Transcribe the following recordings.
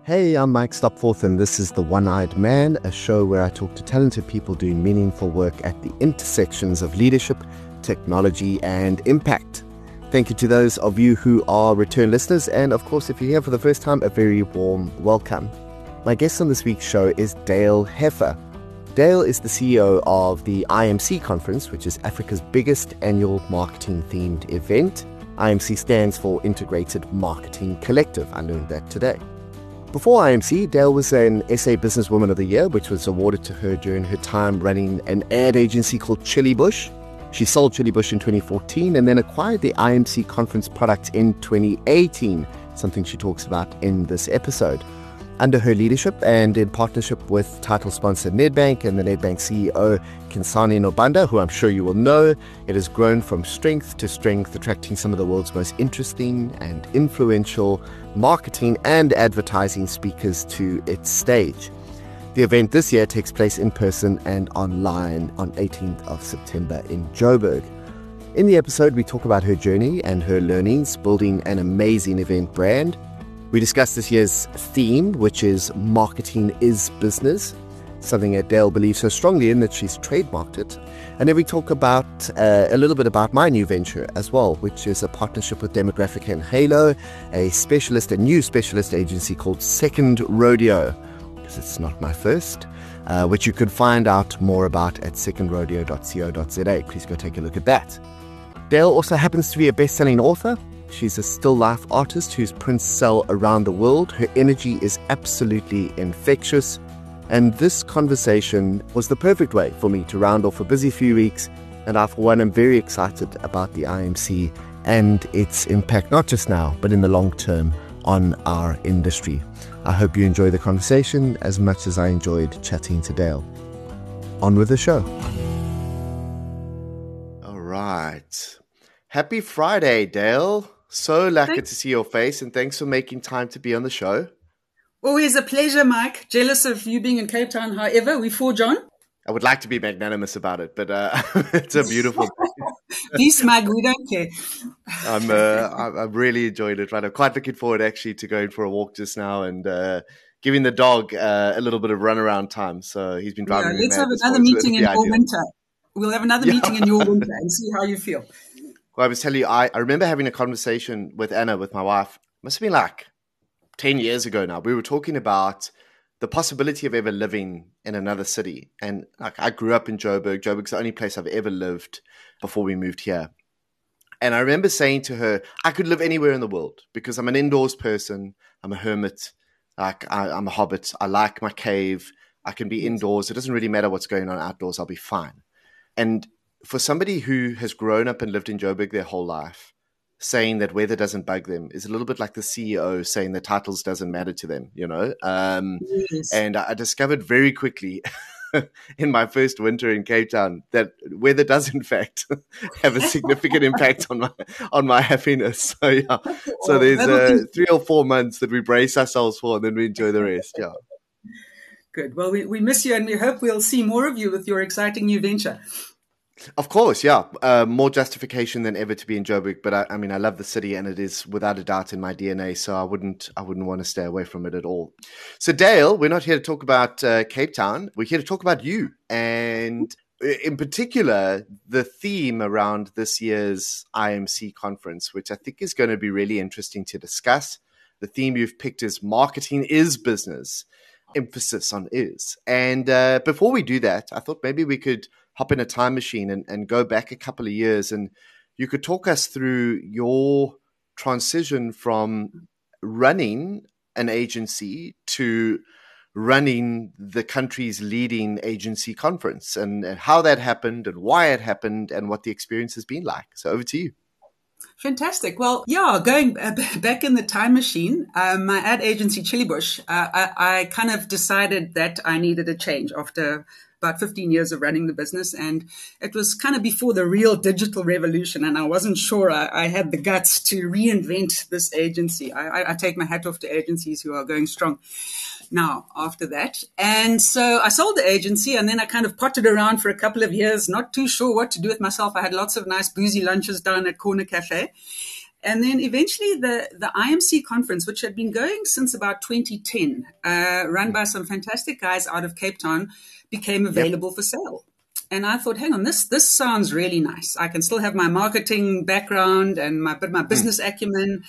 Hey, I'm Mike Stopforth, and this is The One-Eyed Man, a show where I talk to talented people doing meaningful work at the intersections of leadership, technology, and impact. Thank you to those of you who are return listeners, and of course, if you're here for the first time, a very warm welcome. My guest on this week's show is Dale Heffer. Dale is the CEO of the IMC Conference, which is Africa's biggest annual marketing-themed event. IMC stands for Integrated Marketing Collective. I learned that today. Before IMC, Dale was an SA Businesswoman of the Year, which was awarded to her during her time running an ad agency called Chili Bush. She sold Chili Bush in 2014 and then acquired the IMC Conference product in 2018, something she talks about in this episode. Under her leadership and in partnership with title sponsor Nedbank and the Nedbank CEO Khensani Nobanda, who I'm sure you will know, it has grown from strength to strength, attracting some of the world's most interesting and influential marketing and advertising speakers to its stage. The event this year takes place in person and online on 18th of September in Joburg. In the episode, we talk about her journey and her learnings building an amazing event brand. We discuss this year's theme, which is Marketing is Business, something that Dale believes so strongly in that she's trademarked it. And then we talk about a little bit about my new venture as well, which is a partnership with Demographic and Halo, a new specialist agency called Second Rodeo, because it's not my first, which you could find out more about at secondrodeo.co.za. Please go take a look at that. Dale also happens to be a best-selling author. She's a still life artist whose prints sell around the world. Her energy is absolutely infectious. And this conversation was the perfect way for me to round off a busy few weeks. And I, for one, am very excited about the IMC and its impact, not just now, but in the long term on our industry. I hope you enjoy the conversation as much as I enjoyed chatting to Dale. On with the show. All right. Happy Friday, Dale. So lucky to see your face, and thanks for making time to be on the show. Always a pleasure, Mike. Jealous of you being in Cape Town. However, we forge on. I would like to be magnanimous about it, but it's a beautiful day. Be smug, we don't care. I've really enjoyed it. Right, I'm quite looking forward actually to going for a walk just now and giving the dog a little bit of runaround time. So he's been driving me let's mad. Let's have another meeting in your winter. We'll have another meeting in your winter and see how you feel. Well, I was telling you, I remember having a conversation with Anna, with my wife. Must have been like 10 years ago now. We were talking about the possibility of ever living in another city. And like, I grew up in Joburg. Joburg's the only place I've ever lived before we moved here. And I remember saying to her, I could live anywhere in the world because I'm an indoors person. I'm a hermit. I'm a hobbit. I like my cave. I can be indoors. It doesn't really matter what's going on outdoors. I'll be fine. And for somebody who has grown up and lived in Joburg their whole life, saying that weather doesn't bug them is a little bit like the CEO saying that titles doesn't matter to them, you know? Yes. And I discovered very quickly in my first winter in Cape Town that weather does in fact have a significant impact on my happiness. So yeah, so there's 3 or 4 months that we brace ourselves for and then we enjoy the rest. Yeah. Good. Well, we miss you and we hope we'll see more of you with your exciting new venture. Of course, yeah. More justification than ever to be in Joburg, but I mean, I love the city, and it is without a doubt in my DNA. So I wouldn't want to stay away from it at all. So Dale, we're not here to talk about Cape Town. We're here to talk about you, and in particular, the theme around this year's IMC conference, which I think is going to be really interesting to discuss. The theme you've picked is Marketing is Business. Emphasis on is. And before we do that, I thought maybe we could hop in a time machine and go back a couple of years, and you could talk us through your transition from running an agency to running the country's leading agency conference, and how that happened and why it happened and what the experience has been like. So over to you. Fantastic. Well, yeah, going back in the time machine, my ad agency, Chili Bush, I kind of decided that I needed a change after about 15 years of running the business. And it was kind of before the real digital revolution. And I wasn't sure I had the guts to reinvent this agency. I take my hat off to agencies who are going strong now after that. And so I sold the agency, and then I kind of potted around for a couple of years, not too sure what to do with myself. I had lots of nice boozy lunches down at Corner Cafe. And then eventually the IMC conference, which had been going since about 2010, run by some fantastic guys out of Cape Town, became available for sale. And I thought, hang on, this sounds really nice. I can still have my marketing background and my business acumen.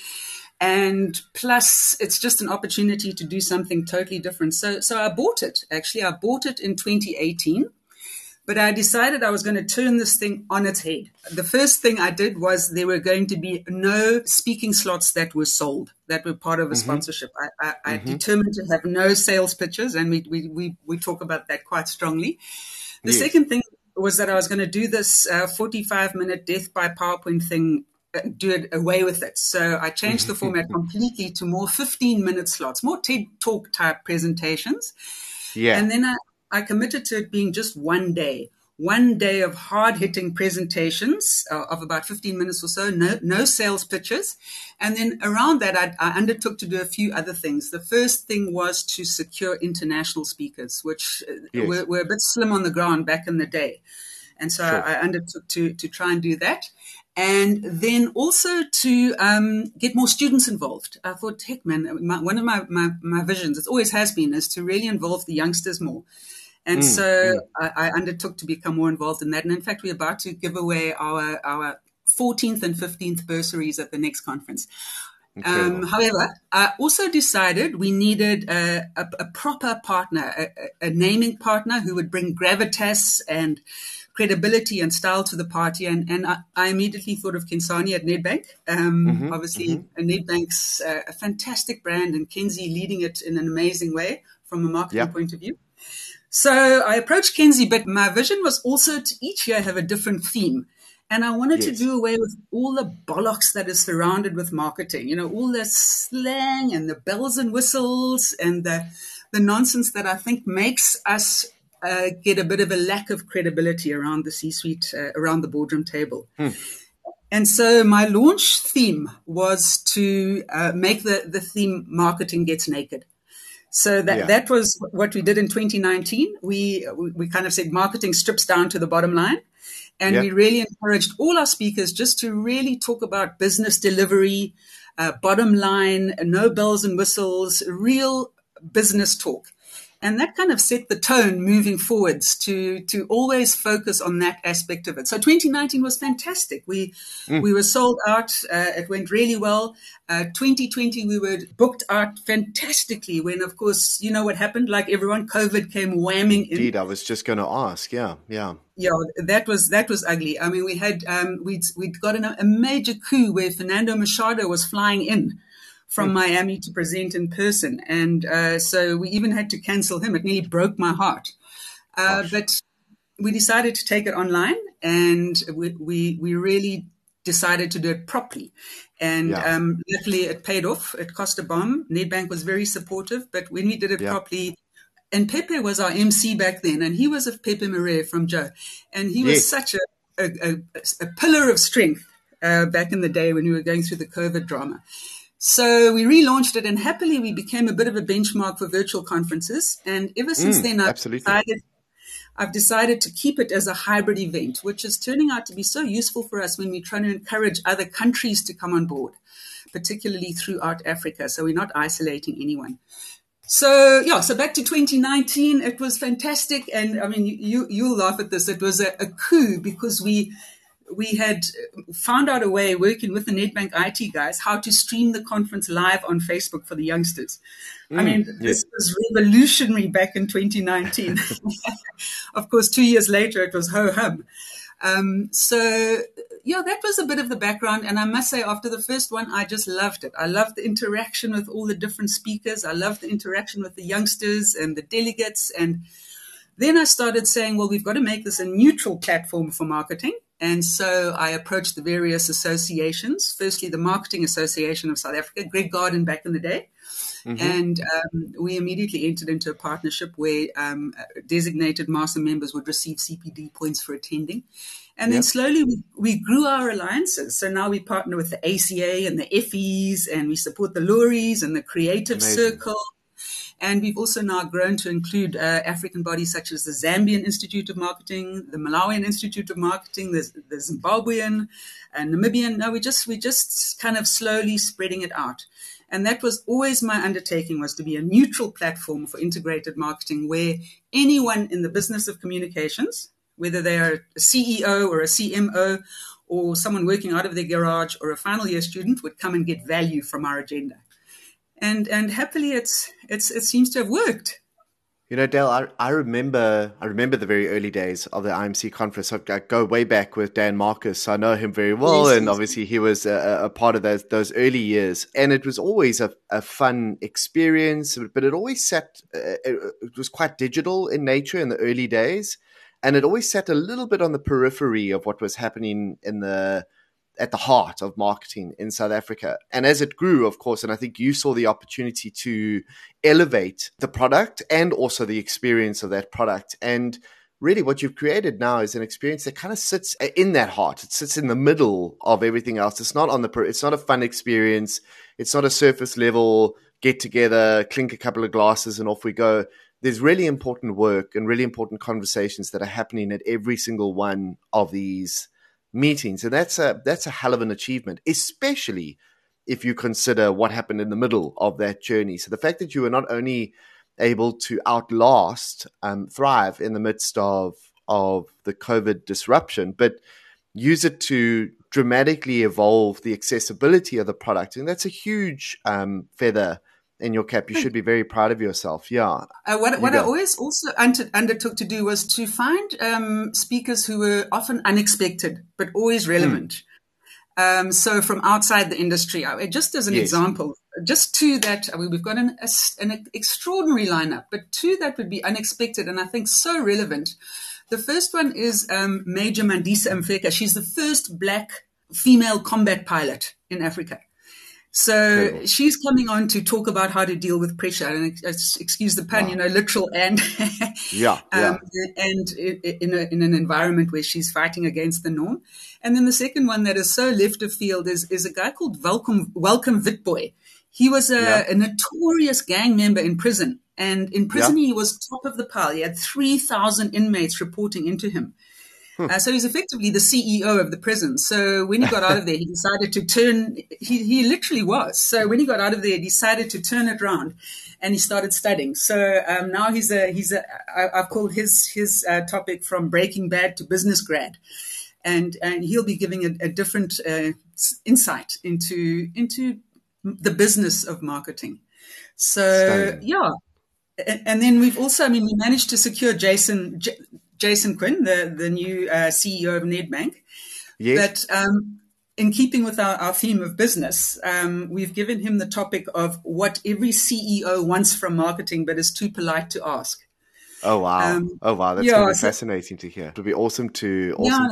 And plus, it's just an opportunity to do something totally different. So I bought it. Actually, I bought it in 2018. But I decided I was going to turn this thing on its head. The first thing I did was there were going to be no speaking slots that were sold, that were part of a sponsorship. I determined to have no sales pitches, and we talk about that quite strongly. The second thing was that I was going to do this 45-minute death by PowerPoint thing, do it away with it. So I changed the format completely to more 15-minute slots, more TED Talk type presentations. Yeah. And then I committed to it being just one day of hard-hitting presentations of about 15 minutes or so, no sales pitches. And then around that, I undertook to do a few other things. The first thing was to secure international speakers, which were a bit slim on the ground back in the day. And so I undertook to try and do that. And then also to get more students involved. I thought, heck, man, one of my visions, it always has been, is to really involve the youngsters more. And so I undertook to become more involved in that. And in fact, we're about to give away our 14th and 15th bursaries at the next conference. However, I also decided we needed a proper partner, a naming partner who would bring gravitas and credibility and style to the party. And I immediately thought of Kensani at Nedbank. Obviously, Nedbank's a fantastic brand, and Kenzie leading it in an amazing way from a marketing point of view. So I approached Kenzie, but my vision was also to each year have a different theme. And I wanted to do away with all the bollocks that is surrounded with marketing, you know, all the slang and the bells and whistles and the nonsense that I think makes us get a bit of a lack of credibility around the C-suite, around the boardroom table. And so my launch theme was to make the theme Marketing Gets Naked. So that was what we did in 2019. We kind of said marketing strips down to the bottom line. And we really encouraged all our speakers just to really talk about business delivery, bottom line, no bells and whistles, real business talk. And that kind of set the tone moving forwards to always focus on that aspect of it. So 2019 was fantastic. We were sold out. It went really well. 2020, we were booked out fantastically when, of course, you know what happened? Like everyone, COVID came whamming in. Indeed, I was just going to ask. Yeah. Yeah, that was ugly. I mean, we had we'd got a major coup where Fernando Machado was flying in from Miami to present in person. And so we even had to cancel him. It nearly broke my heart. But we decided to take it online, and we really decided to do it properly. And luckily it paid off. It cost a bomb. Nedbank was very supportive, but when we did it properly, and Pepe was our MC back then, and he was a Pepe Marais from Joe. And he was such a pillar of strength back in the day when we were going through the COVID drama. So we relaunched it, and happily we became a bit of a benchmark for virtual conferences. And ever since then, I've decided to keep it as a hybrid event, which is turning out to be so useful for us when we're trying to encourage other countries to come on board, particularly throughout Africa. So we're not isolating anyone. So back to 2019, it was fantastic. And I mean, you'll laugh at this. It was a coup because we had found out a way, working with the Nedbank IT guys, how to stream the conference live on Facebook for the youngsters. I mean, this was revolutionary back in 2019. Of course, 2 years later, it was ho-hum. That was a bit of the background. And I must say, after the first one, I just loved it. I loved the interaction with all the different speakers. I loved the interaction with the youngsters and the delegates. And then I started saying, well, we've got to make this a neutral platform for marketing. And so I approached the various associations, firstly, the Marketing Association of South Africa, Greg Garden back in the day. And we immediately entered into a partnership where designated master members would receive CPD points for attending. And then slowly we grew our alliances. So now we partner with the ACA and the FEs, and we support the Lories and the Creative Circle. And we've also now grown to include African bodies such as the Zambian Institute of Marketing, the Malawian Institute of Marketing, the Zimbabwean and Namibian. No, we just kind of slowly spreading it out. And that was always my undertaking, was to be a neutral platform for integrated marketing where anyone in the business of communications, whether they're a CEO or a CMO or someone working out of their garage or a final year student, would come and get value from our agenda. And happily, it seems to have worked. You know, Dale, I remember the very early days of the IMC conference. I go way back with Dan Marcus. I know him very well, yes, and obviously he was a part of those early years. And it was always a fun experience, but it always sat. It was quite digital in nature in the early days, and it always sat a little bit on the periphery of what was happening at the heart of marketing in South Africa. And as it grew, of course, and I think you saw the opportunity to elevate the product and also the experience of that product. And really what you've created now is an experience that kind of sits in that heart. It sits in the middle of everything else. It's not it's not a fun experience. It's not a surface level get together, clink a couple of glasses and off we go. There's really important work and really important conversations that are happening at every single one of these meetings. And that's a hell of an achievement, especially if you consider what happened in the middle of that journey. So the fact that you were not only able to outlast, thrive in the midst of the COVID disruption, but use it to dramatically evolve the accessibility of the product. And that's a huge feather in your cap. You should be very proud of yourself. Yeah. What I always also undertook to do was to find speakers who were often unexpected, but always relevant. So from outside the industry, just as an example, just two that we've got an extraordinary lineup, but two that would be unexpected and I think so relevant. The first one is Major Mandisa Mfeka. She's the first Black female combat pilot in Africa. So cool. She's coming on to talk about how to deal with pressure, and excuse the pun, wow. Literal and and in an environment where she's fighting against the norm. And then the second one that is so left of field is a guy called Welcome Witbooi. He was a notorious gang member in prison, and in prison he was top of the pile. He had 3,000 inmates reporting into him. So he's effectively the CEO of the prison. So when he got out of there, he decided to turn, he literally was. So when he got out of there, he decided to turn it around and he started studying. So now I've called his topic from Breaking Bad to Business Grad. And he'll be giving a different insight into the business of marketing. So, And then we've also, we managed to secure Jason Quinn, the new CEO of Nedbank. Yes. But in keeping with our theme of business, we've given him the topic of what every CEO wants from marketing but is too polite to ask. Oh, wow. That's going to be fascinating to hear. It'll be awesome to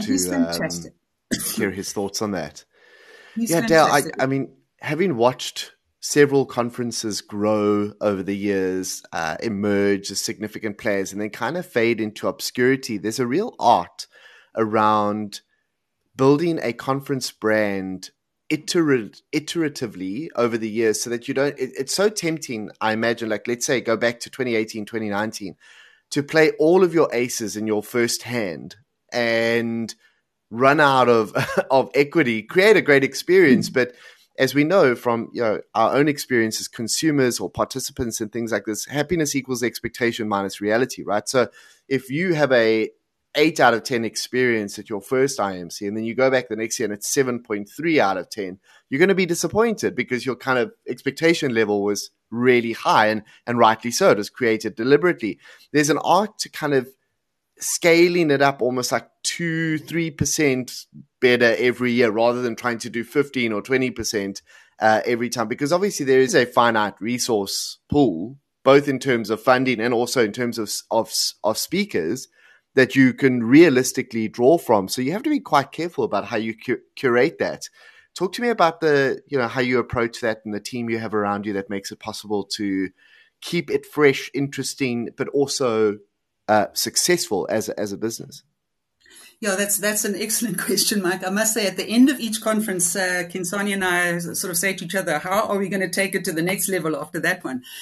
hear his thoughts on that. Dale, having watched several conferences grow over the years, emerge as significant players, and then kind of fade into obscurity, there's a real art around building a conference brand iteratively over the years so that you don't, it's so tempting, I imagine, like let's say go back to 2018, 2019, to play all of your aces in your first hand and run out of equity, create a great experience, but as we know from our own experience as consumers or participants in things like this, happiness equals expectation minus reality, right? So if you have a 8 out of 10 experience at your first IMC and then you go back the next year and it's 7.3 out of 10, you're going to be disappointed because your kind of expectation level was really high and rightly so. It was created deliberately. There's an art to kind of scaling it up almost like 2-3% better every year rather than trying to do 15 or 20% every time, because obviously there is a finite resource pool, both in terms of funding and also in terms of speakers that you can realistically draw from. So you have to be quite careful about how you curate that. Talk to me about how you approach that and the team you have around you that makes it possible to keep it fresh, interesting, but also successful as a business. Yeah, that's an excellent question, Mike. I must say, at the end of each conference, Kinsani and I sort of say to each other, how are we going to take it to the next level after that one?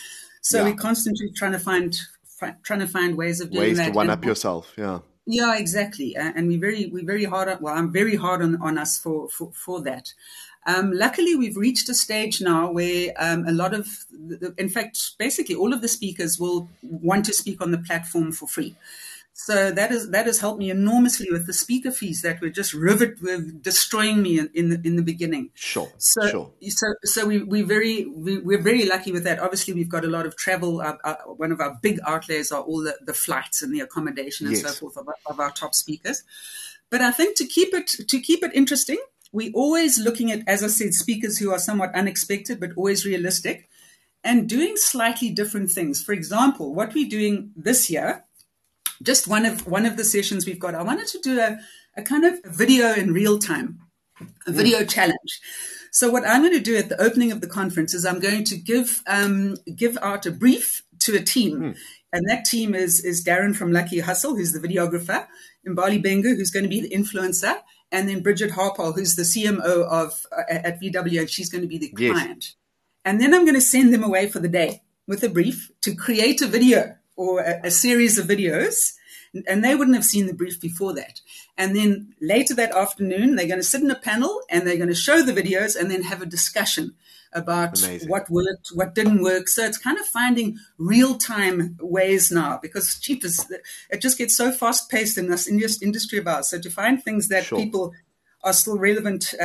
So we're constantly trying to find ways of doing that. Ways to one up yourself. Yeah. Yeah, exactly. And we're very hard on, well, I'm very hard on us for that. Luckily, we've reached a stage now where a lot of, in fact, basically all of the speakers will want to speak on the platform for free. So that has helped me enormously with the speaker fees that were destroying me in the beginning. Sure. So we're very lucky with that. Obviously, we've got a lot of travel. One of our big outlays are all the flights and the accommodation and so forth of our top speakers. But I think to keep it interesting, we're always looking at, as I said, speakers who are somewhat unexpected but always realistic, and doing slightly different things. For example, what we're doing this year. Just one of the sessions we've got, I wanted to do a kind of video in real time, a video challenge. So what I'm going to do at the opening of the conference is I'm going to give out a brief to a team. And that team is Darren from Lucky Hustle, who's the videographer, Mbali Bengu, who's going to be the influencer, and then Bridget Harpal, who's the CMO at VW, and she's going to be the client. And then I'm going to send them away for the day with a brief to create a video or a series of videos, and they wouldn't have seen the brief before that. And then later that afternoon, they're going to sit in a panel and they're going to show the videos and then have a discussion about what worked, what didn't work. So it's kind of finding real-time ways now, because it just gets so fast-paced in this industry of ours. So to find things that people are still relevant,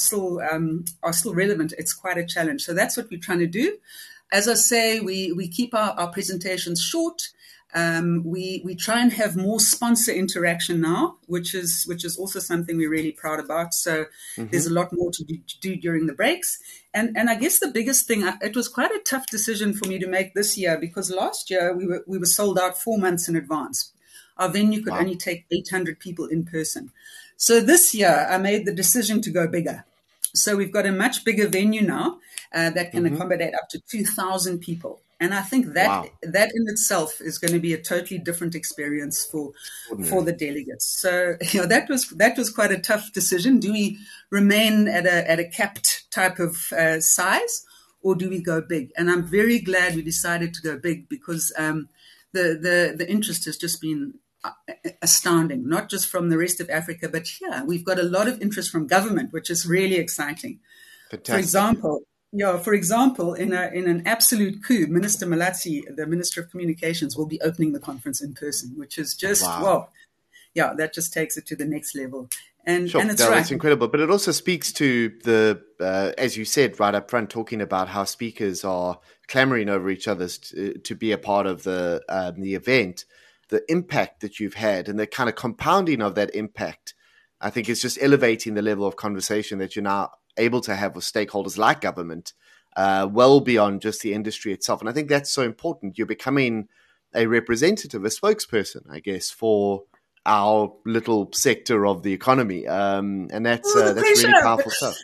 it's quite a challenge. So that's what we're trying to do. As I say, we keep our presentations short. We try and have more sponsor interaction now, which is also something we're really proud about. So there's a lot more to do during the breaks. And I guess the biggest thing, it was quite a tough decision for me to make this year, because last year we were sold out 4 months in advance. Our venue could only take 800 people in person. So this year I made the decision to go bigger. So we've got a much bigger venue now that can accommodate up to 2,000 people. And I think that in itself is going to be a totally different experience for the delegates. So that was quite a tough decision. Do we remain at a capped type of size, or do we go big? And I'm very glad we decided to go big, because the interest has just been astounding, not just from the rest of Africa, but here we've got a lot of interest from government, which is really exciting. Fantastic. For example, in an absolute coup, Minister Malatsi, the Minister of Communications, will be opening the conference in person, which is just that just takes it to the next level. And it's incredible. But it also speaks to the, as you said right up front, talking about how speakers are clamoring over each other to be a part of the event. The impact that you've had and the kind of compounding of that impact, I think, is just elevating the level of conversation that you're now able to have with stakeholders like government, well beyond just the industry itself. And I think that's so important. You're becoming a representative, a spokesperson, I guess, for our little sector of the economy. And that's really powerful stuff.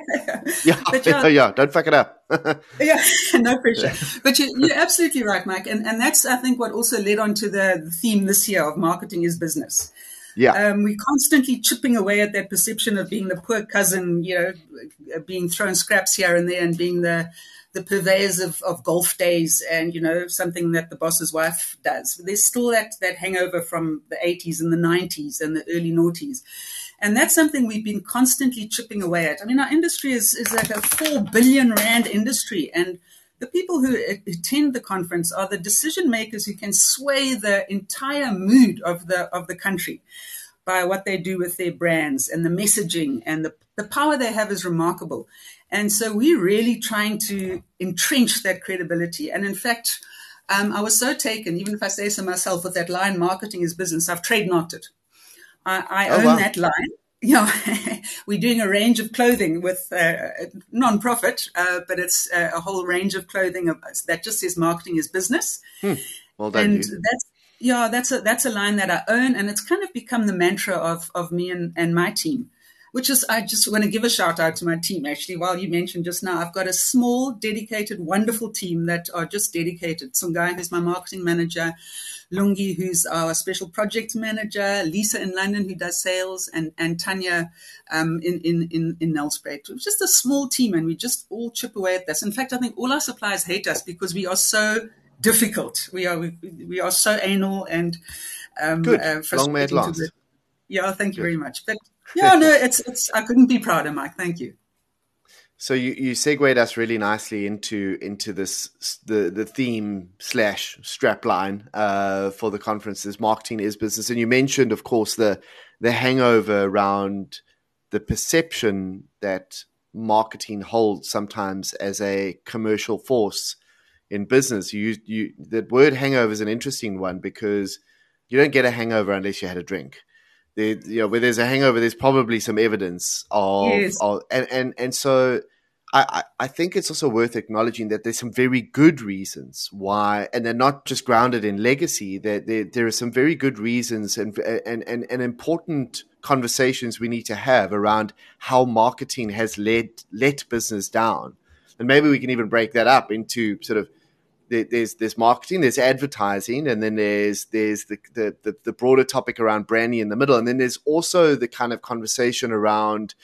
Don't fuck it up. No pressure. But you're absolutely right, Mike. And that's, I think, what also led on to the theme this year of marketing is business. We're constantly chipping away at that perception of being the poor cousin, being thrown scraps here and there, and being the purveyors of golf days and, something that the boss's wife does. There's still that hangover from the 80s and the 90s and the early noughties. And that's something we've been constantly chipping away at. I mean, our industry is like a 4 billion rand industry, and the people who attend the conference are the decision makers who can sway the entire mood of the country by what they do with their brands, and the messaging and the power they have is remarkable. And so we're really trying to entrench that credibility. And in fact, I was so taken, even if I say so myself, with that line, marketing is business. I've trademarked it. I own that line. We're doing a range of clothing with non-profit, but it's a whole range of clothing that just says marketing is business. Well done. And that's a line that I own, and it's kind of become the mantra of me and my team, which is, I just want to give a shout out to my team. Actually, while you mentioned just now, I've got a small, dedicated, wonderful team that are just dedicated. Sungai, who's my marketing manager, Lungi, who's our special project manager, Lisa in London, who does sales, and Tanya in Nelspruit. It's just a small team, and we just all chip away at this. In fact, I think all our suppliers hate us because we are so difficult. We are so anal and Good. Long may it frustrating to last. the. Yeah, thank you Good. very much. But yeah, no, it's. I couldn't be prouder, Mike. Thank you. So you segued us really nicely into this the theme / strapline for the conference is marketing is business, and you mentioned, of course, the hangover around the perception that marketing holds sometimes as a commercial force in business. The word hangover is an interesting one because you don't get a hangover unless you had a drink. Where there's a hangover, there's probably some evidence Yes. and so I think it's also worth acknowledging that there's some very good reasons why, and they're not just grounded in legacy. There are some very good reasons and important conversations we need to have around how marketing has let business down, and maybe we can even break that up into sort of. There's marketing, there's advertising, and then there's the broader topic around branding in the middle, and then there's also the kind of conversation around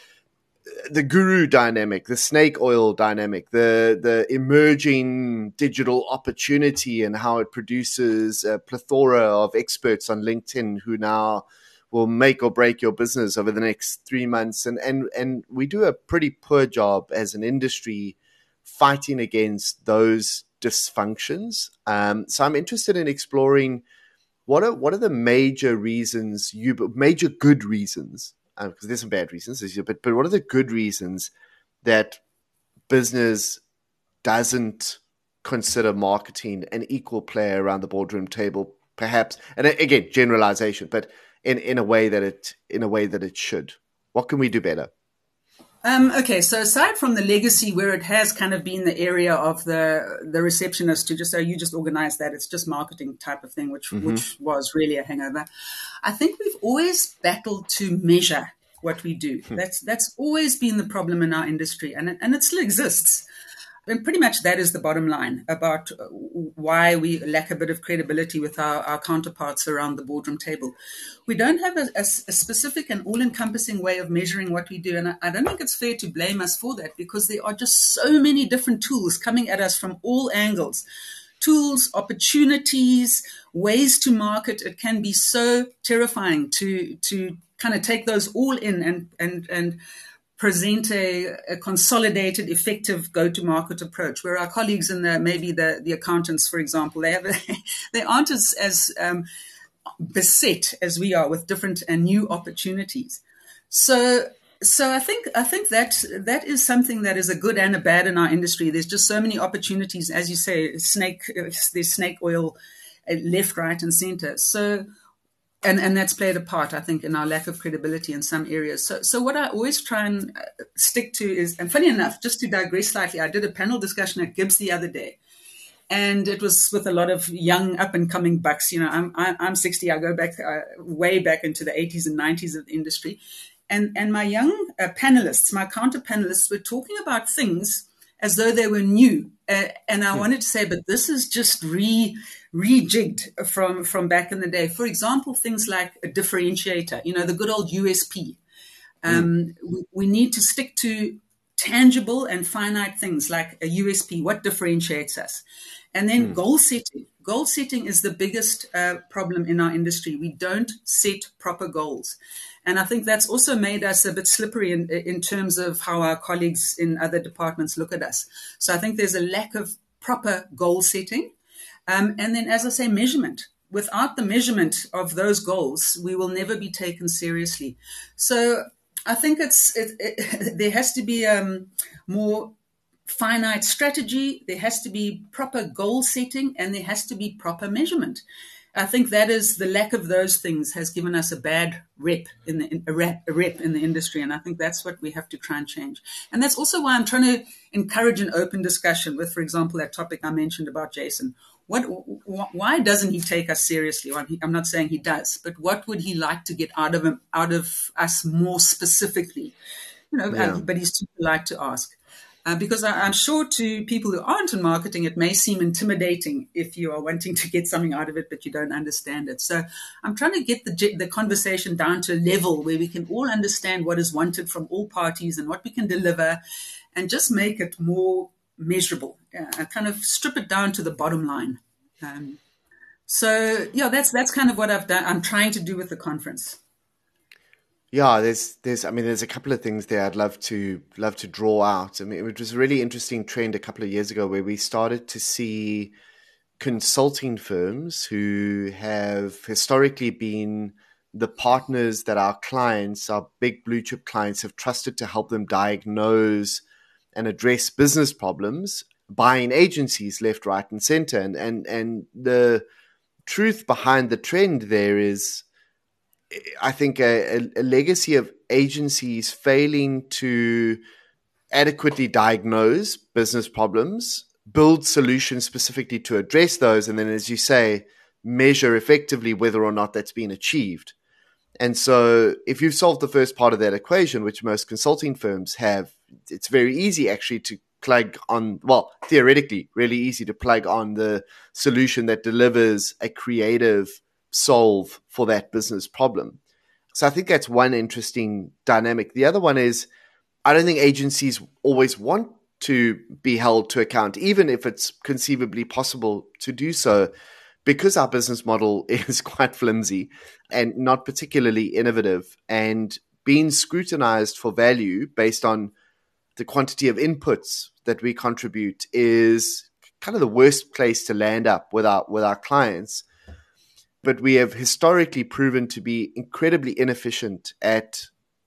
the guru dynamic, the snake oil dynamic, the emerging digital opportunity, and how it produces a plethora of experts on LinkedIn who now will make or break your business over the next 3 months, and we do a pretty poor job as an industry fighting against those dysfunctions. So I'm interested in exploring what are the major reasons, major good reasons, because there's some bad reasons, but what are the good reasons that business doesn't consider marketing an equal player around the boardroom table, perhaps? And again, generalization, but in a way that it should. What can we do better? Okay, so aside from the legacy where it has kind of been the area of the receptionist to just say, you just organize that, it's just marketing type of thing, which was really a hangover. I think we've always battled to measure what we do. That's always been the problem in our industry, and it still exists. And pretty much that is the bottom line about why we lack a bit of credibility with our counterparts around the boardroom table. We don't have a specific and all-encompassing way of measuring what we do. And I don't think it's fair to blame us for that because there are just so many different tools coming at us from all angles. Tools, opportunities, ways to market. It can be so terrifying to kind of take those all in and present a consolidated, effective go-to-market approach, where our colleagues in maybe the accountants, for example, they aren't as beset as we are with different and new opportunities. So I think that is something that is a good and a bad in our industry. There's just so many opportunities, as you say, there's snake oil left, right, and center. So. And that's played a part, I think, in our lack of credibility in some areas. So what I always try and stick to is, and funny enough, just to digress slightly, I did a panel discussion at Gibbs the other day, and it was with a lot of young up-and-coming bucks. You know, I'm 60. I go back way back into the 80s and 90s of the industry, and my young panelists, my counter-panelists, were talking about things as though they were new. And I wanted to say, but this is just rejigged from back in the day. For example, things like a differentiator, you know, the good old USP. We need to stick to tangible and finite things like a USP, what differentiates us. And then goal setting. Goal setting is the biggest problem in our industry. We don't set proper goals. And I think that's also made us a bit slippery in terms of how our colleagues in other departments look at us. So I think there's a lack of proper goal setting. And then, as I say, measurement. Without the measurement of those goals, we will never be taken seriously. So I think there has to be more finite strategy, there has to be proper goal setting, and there has to be proper measurement. I think that is the lack of those things has given us a bad rep in the industry, and I think that's what we have to try and change. And that's also why I'm trying to encourage an open discussion with, for example, that topic I mentioned about Jason. Why doesn't he take us seriously? I'm not saying he does, but what would he like to get out of us more specifically? You know, but he's too polite to ask. Because I'm sure to people who aren't in marketing, it may seem intimidating if you are wanting to get something out of it, but you don't understand it. So I'm trying to get the conversation down to a level where we can all understand what is wanted from all parties and what we can deliver and just make it more measurable kind of strip it down to the bottom line. So yeah, that's kind of what I'm trying to do with the conference. Yeah, there's a couple of things there I'd love to draw out. I mean, it was a really interesting trend a couple of years ago where we started to see consulting firms who have historically been the partners that our clients, our big blue chip clients, have trusted to help them diagnose and address business problems, buying agencies left, right, and center. And the truth behind the trend there is, I think, a legacy of agencies failing to adequately diagnose business problems, build solutions specifically to address those, and then, as you say, measure effectively whether or not that's been achieved. And so if you've solved the first part of that equation, which most consulting firms have, it's very easy actually to plug on, well, theoretically, really easy to plug on the solution that delivers a creative solve for that business problem. So I think that's one interesting dynamic. The other one is, I don't think agencies always want to be held to account, even if it's conceivably possible to do so, because our business model is quite flimsy and not particularly innovative, and being scrutinized for value based on the quantity of inputs that we contribute is kind of the worst place to land up with our clients. But we have historically proven to be incredibly inefficient at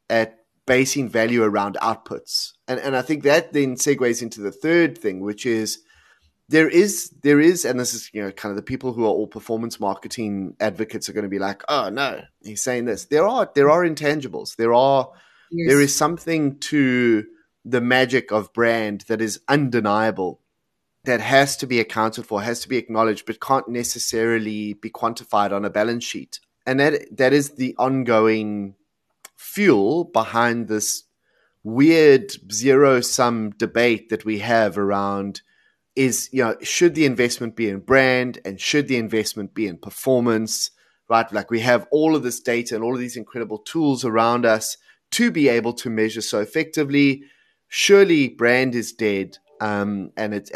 basing value around outputs. And I think that then segues into the third thing, which is there is, and this is, kind of the people who are all performance marketing advocates are going to be like, oh no, he's saying this. There are intangibles. There is something to the magic of brand that is undeniable, that has to be accounted for, has to be acknowledged, but can't necessarily be quantified on a balance sheet. And that is the ongoing fuel behind this weird zero-sum debate that we have around is, should the investment be in brand and should the investment be in performance, right? Like, we have all of this data and all of these incredible tools around us to be able to measure so effectively. Surely brand is dead. And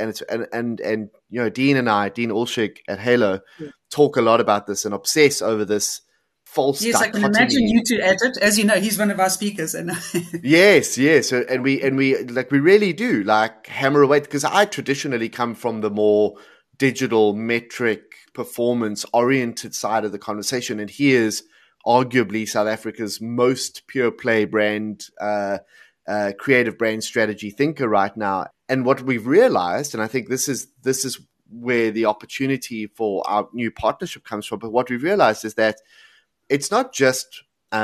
Dean Olshig at Halo talk a lot about this and obsess over this false dichotomy. I can imagine you two at it. As you know, he's one of our speakers. And yes. And we really do hammer away, because I traditionally come from the more digital metric performance oriented side of the conversation. And here's arguably South Africa's most pure play brand, creative brand strategy thinker right now. And what we've realized, and I think this is where the opportunity for our new partnership comes from, but what we've realized is that it's not just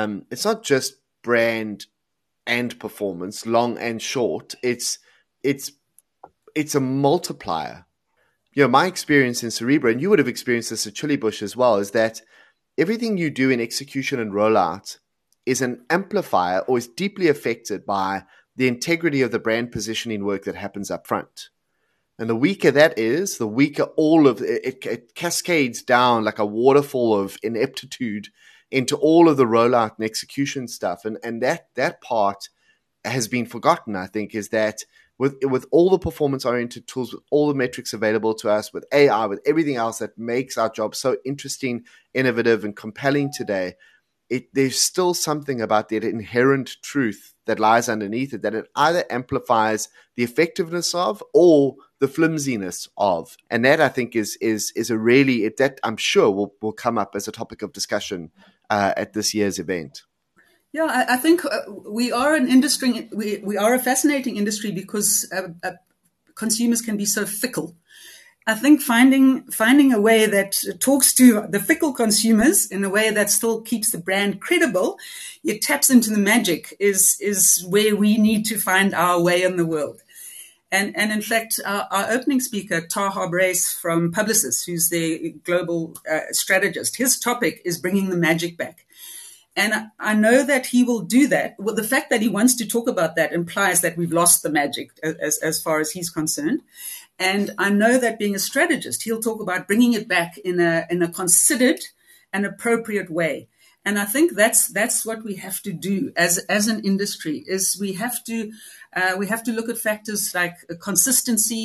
brand and performance, long and short. It's a multiplier. My experience in Cerebro, and you would have experienced this at Chili Bush as well, is that everything you do in execution and rollout is an amplifier, or is deeply affected by the integrity of the brand positioning work that happens up front. And the weaker that is, the weaker all of it cascades down like a waterfall of ineptitude into all of the rollout and execution stuff. And that part has been forgotten, I think, is that with all the performance-oriented tools, with all the metrics available to us, with AI, with everything else that makes our job so interesting, innovative, and compelling today, there's still something about that inherent truth that lies underneath it, that it either amplifies the effectiveness of or the flimsiness of. And that, I think, is a really, that I'm sure will come up as a topic of discussion at this year's event. Yeah, I think we are an industry, we are a fascinating industry because consumers can be so fickle. I think finding a way that talks to the fickle consumers in a way that still keeps the brand credible, it taps into the magic, is where we need to find our way in the world. And in fact, our opening speaker, Taha Brace from Publicis, who's the global strategist, his topic is bringing the magic back. And I know that he will do that. Well, the fact that he wants to talk about that implies that we've lost the magic as far as he's concerned. And I know that being a strategist, he'll talk about bringing it back in a considered and appropriate way. And I think that's what we have to do as an industry, is we have to look at factors like consistency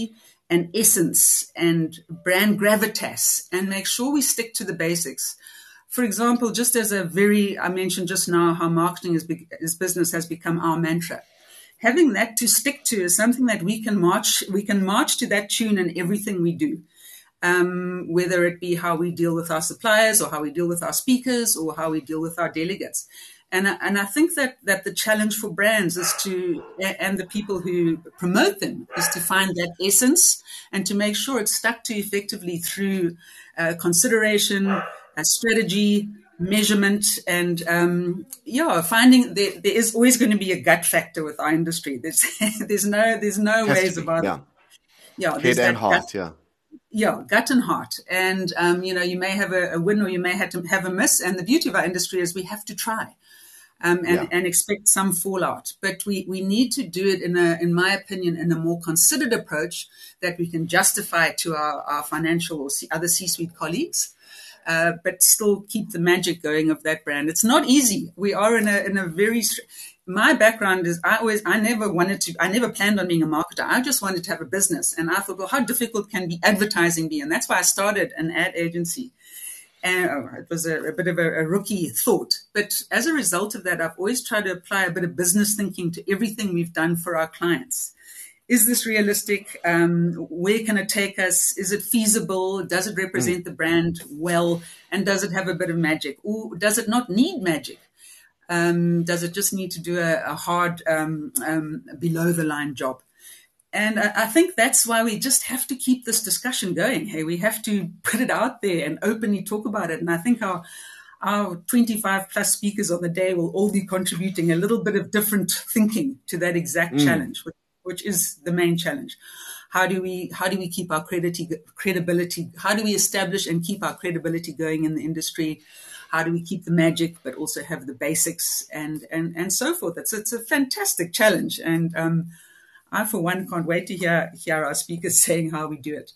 and essence and brand gravitas, and make sure we stick to the basics. For example, just as I mentioned just now how marketing is business has become our mantra. Having that to stick to is something that we can march to that tune in everything we do. Whether it be how we deal with our suppliers or how we deal with our speakers or how we deal with our delegates. And I think that the challenge for brands is and the people who promote them is to find that essence and to make sure it's stuck to effectively through consideration, strategy, measurement, and finding there is always going to be a gut factor with our industry. There's no ways about it. Yeah, head and heart. Gut and heart. And you may have a win or you may have to have a miss. And the beauty of our industry is we have to try. And expect some fallout. But we need to do it in my opinion, in a more considered approach that we can justify to our financial or other C-suite colleagues, but still keep the magic going of that brand. It's not easy. We are in a very, my background is I never planned on being a marketer. I just wanted to have a business. And I thought, well, how difficult can advertising be? And that's why I started an ad agency. And it was a bit of a rookie thought. But as a result of that, I've always tried to apply a bit of business thinking to everything we've done for our clients. Is this realistic? Where can it take us? Is it feasible? Does it represent the brand well? And does it have a bit of magic? Or does it not need magic? Does it just need to do a hard below the line job? And I think that's why we just have to keep this discussion going. Hey, we have to put it out there and openly talk about it. And I think our 25 plus speakers on the day will all be contributing a little bit of different thinking to that exact challenge, which is the main challenge. How do we keep our credibility? How do we establish and keep our credibility going in the industry? How do we keep the magic, but also have the basics and so forth? It's a fantastic challenge. And, I, for one, can't wait to hear our speakers saying how we do it.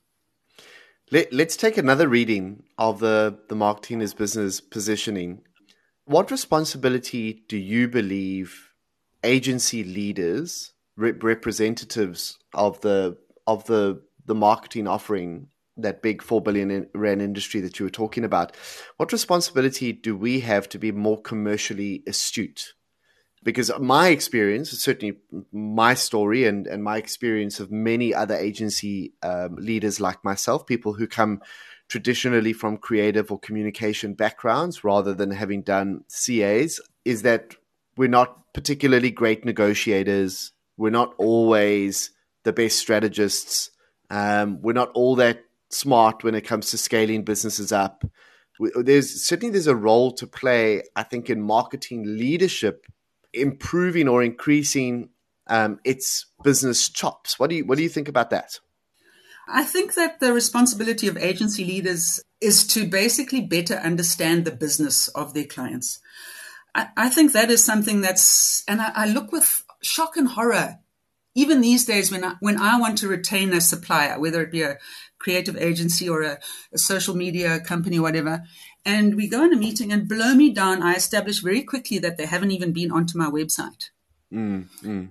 Let's take another reading of the Marketing is Business positioning. What responsibility do you believe agency leaders, representatives of the marketing offering, that big 4 billion rand industry that you were talking about, what responsibility do we have to be more commercially astute? Because my experience, certainly my story and my experience of many other agency leaders like myself, people who come traditionally from creative or communication backgrounds rather than having done CAs, is that we're not particularly great negotiators. We're not always the best strategists. We're not all that smart when it comes to scaling businesses up. There's a role to play, I think, in marketing leadership, improving or increasing its business chops. What do you think about that? I think that the responsibility of agency leaders is to basically better understand the business of their clients. I think that is something and I look with shock and horror, even these days when I want to retain a supplier, whether it be a creative agency or a social media company or whatever, and we go in a meeting and blow me down. I establish very quickly that they haven't even been onto my website. And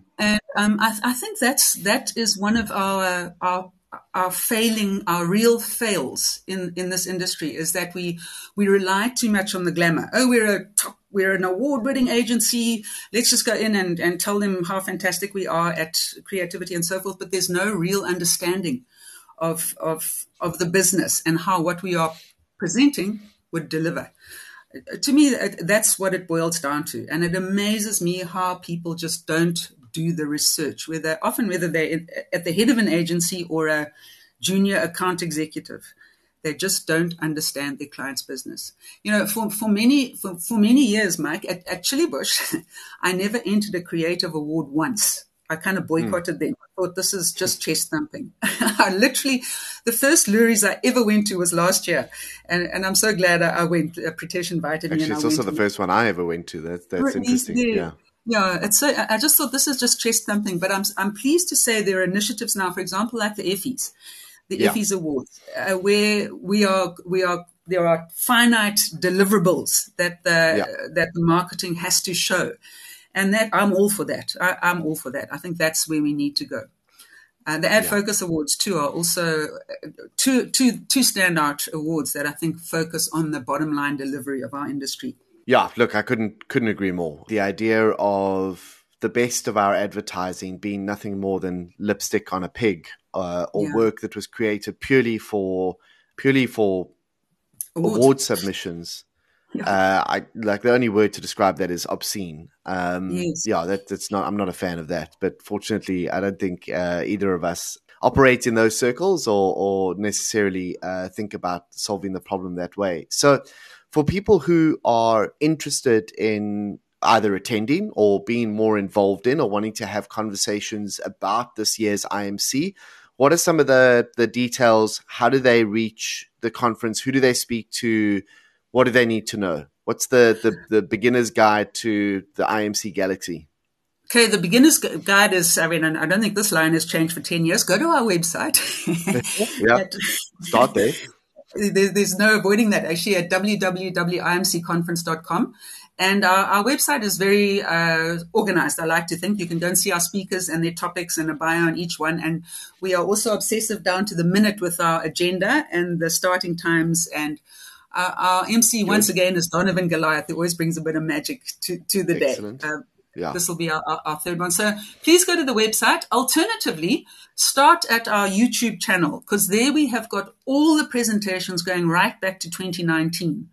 I think that is one of our real fails in this industry, is that we rely too much on the glamour. Oh, we're an award-winning agency. Let's just go in and tell them how fantastic we are at creativity and so forth. But there's no real understanding of the business and how what we are presenting would deliver. To me, that's what it boils down to. And it amazes me how people just don't do the research, whether they're at the head of an agency or a junior account executive. They just don't understand their client's business. For many years, Mike, at Chillibush, I never entered a creative award once. I kind of boycotted them. I thought, this is just chest thumping. The first Luries I ever went to was last year. And I'm so glad I went. Pritesh invited me. Actually, it's also the first one I ever went to. That's interesting. Yeah. Yeah, I just thought this is just chest thumping. But I'm pleased to say there are initiatives now, for example, like the Effies. Effies Awards, where there are finite deliverables that the marketing has to show. And that I'm all for that. I'm all for that. I think that's where we need to go. The Ad Focus Awards too are also two standout awards that I think focus on the bottom line delivery of our industry. Yeah, look, I couldn't agree more. The idea of the best of our advertising being nothing more than lipstick on a pig, or work that was created purely for award submissions. I like the only word to describe that is obscene. Yes. Yeah, that's not. I'm not a fan of that. But fortunately, I don't think either of us operate in those circles or necessarily think about solving the problem that way. So, for people who are interested in either attending or being more involved in or wanting to have conversations about this year's IMC, what are some of the details? How do they reach the conference? Who do they speak to? What do they need to know? What's the beginner's guide to the IMC Galaxy? Okay, the beginner's guide is, I don't think this line has changed for 10 years. Go to our website. Yeah, start there. There's no avoiding that, actually, at www.imcconference.com. And our website is very organized, I like to think. You can go and see our speakers and their topics and a bio on each one. And we are also obsessive down to the minute with our agenda and the starting times. And our MC, once again, is Donovan Goliath. It always brings a bit of magic to the Excellent. day. Yeah. This will be our third one. So please go to the website. Alternatively, start at our YouTube channel, because there we have got all the presentations going right back to 2019.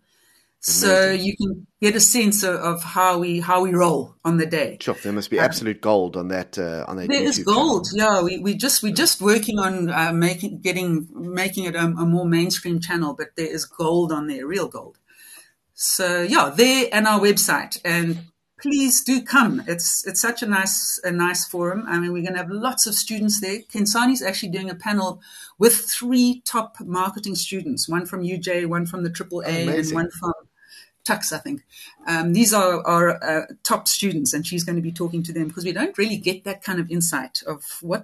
So you can get a sense of how we roll on the day. Sure, there must be absolute gold on that. There YouTube is gold. channel. Yeah, we're just working on making it a more mainstream channel, but there is gold on there, real gold. So yeah, there and our website, and please do come. It's such a nice forum. I mean, we're going to have lots of students there. Kensani's actually doing a panel with 3 top marketing students, one from UJ, one from the AAA, and one from Tux, I think. These are our top students, and she's going to be talking to them, because we don't really get that kind of insight of what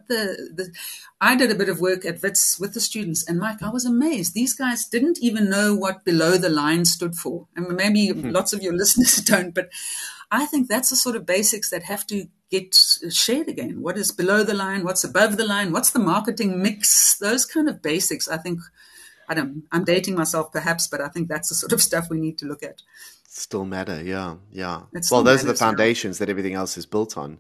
I did a bit of work at WITS with the students, and Mike, I was amazed. These guys didn't even know what below the line stood for. And maybe lots of your listeners don't, but I think that's the sort of basics that have to get shared again. What is below the line? What's above the line? What's the marketing mix? Those kind of basics, I think. I'm dating myself perhaps, but I think that's the sort of stuff we need to look at. Still matter, yeah. Well, those are the foundations that everything else is built on.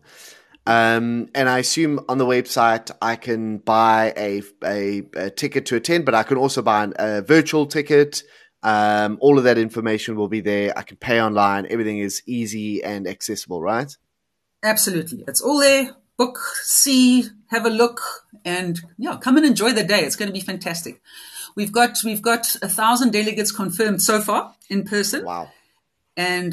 And I assume on the website I can buy a ticket to attend, but I can also buy a virtual ticket. All of that information will be there. I can pay online. Everything is easy and accessible, right? Absolutely. It's all there. Book, see, have a look, and come and enjoy the day. It's going to be fantastic. We've got 1,000 delegates confirmed so far in person. Wow. And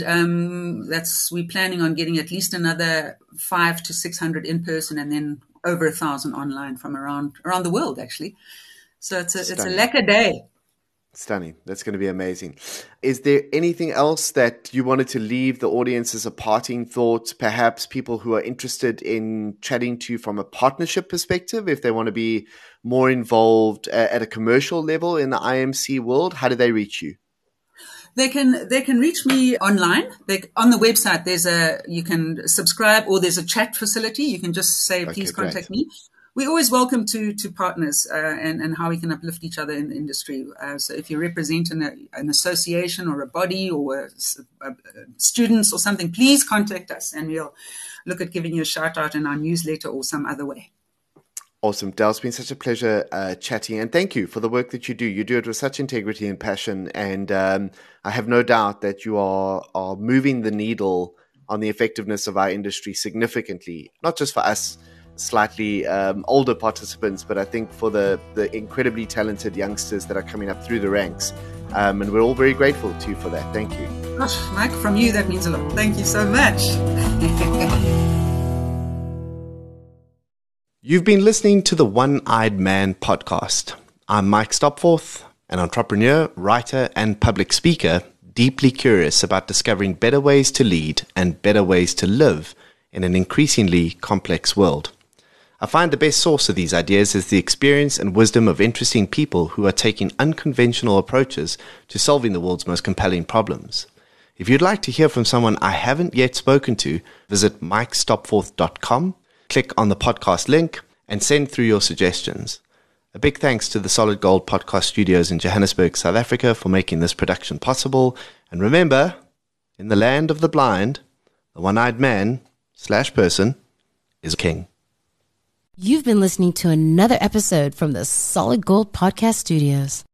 we're planning on getting at least another 500 to 600 in person, and then over 1,000 online from around the world, actually. So it's a lekker day. Stunning. That's going to be amazing. Is there anything else that you wanted to leave the audience as a parting thought? Perhaps people who are interested in chatting to you from a partnership perspective, if they want to be more involved at a commercial level in the IMC world, how do they reach you? They can reach me online. On the website, you can subscribe, or there's a chat facility. You can just say, please contact me. We're always welcome to partners and how we can uplift each other in the industry. So if you represent an association or a body or students or something, please contact us, and we'll look at giving you a shout out in our newsletter or some other way. Awesome. Del, it's been such a pleasure chatting, and thank you for the work that you do. You do it with such integrity and passion, and I have no doubt that you are moving the needle on the effectiveness of our industry significantly, not just for us slightly older participants, but I think for the incredibly talented youngsters that are coming up through the ranks. And we're all very grateful to you for that. Thank you. Gosh, Mike, from you, that means a lot. Thank you so much. You've been listening to the One-Eyed Man podcast. I'm Mike Stopforth, an entrepreneur, writer, and public speaker, deeply curious about discovering better ways to lead and better ways to live in an increasingly complex world. I find the best source of these ideas is the experience and wisdom of interesting people who are taking unconventional approaches to solving the world's most compelling problems. If you'd like to hear from someone I haven't yet spoken to, visit mikestopforth.com, click on the podcast link, and send through your suggestions. A big thanks to the Solid Gold Podcast Studios in Johannesburg, South Africa for making this production possible. And remember, in the land of the blind, the one-eyed man/person is king. You've been listening to another episode from the Solid Gold Podcast Studios.